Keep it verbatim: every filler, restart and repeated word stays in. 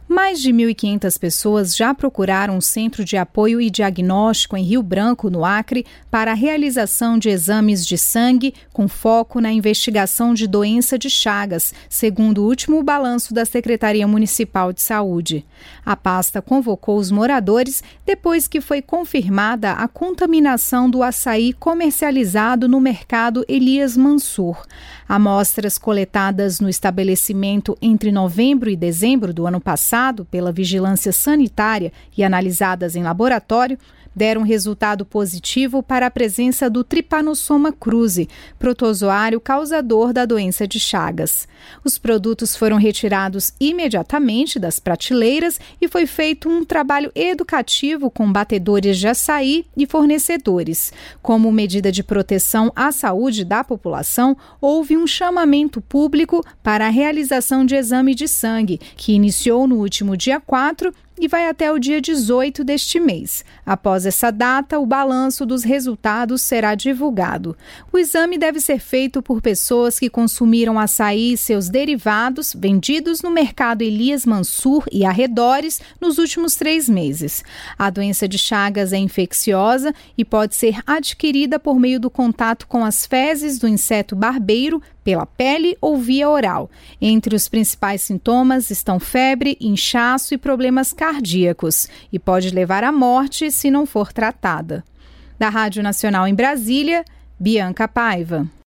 Mais de mil e quinhentas pessoas já procuraram o Centro de Apoio e Diagnóstico em Rio Branco, no Acre, para a realização de exames de sangue com foco na investigação de doença de Chagas, segundo o último balanço da Secretaria Municipal de Saúde. A pasta convocou os moradores depois que foi confirmada a contaminação do açaí comercializado no mercado Elias Mansur. Amostras coletadas no estabelecimento entre novembro e dezembro do ano passado pela Vigilância Sanitária e analisadas em laboratório, deram resultado positivo para a presença do Trypanosoma cruzi, protozoário causador da doença de Chagas. Os produtos foram retirados imediatamente das prateleiras e foi feito um trabalho educativo com batedores de açaí e fornecedores. Como medida de proteção à saúde da população, houve um chamamento público para a realização de exame de sangue, que iniciou no último dia quatro e vai até o dia dezoito deste mês. Após essa data, o balanço dos resultados será divulgado. O exame deve ser feito por pessoas que consumiram açaí e seus derivados vendidos no mercado Elias Mansur e arredores nos últimos três meses. A doença de Chagas é infecciosa e pode ser adquirida por meio do contato com as fezes do inseto barbeiro, pela pele ou via oral. Entre os principais sintomas estão febre, inchaço e problemas cardíacos, e pode levar à morte se não for tratada. Da Rádio Nacional em Brasília, Bianca Paiva.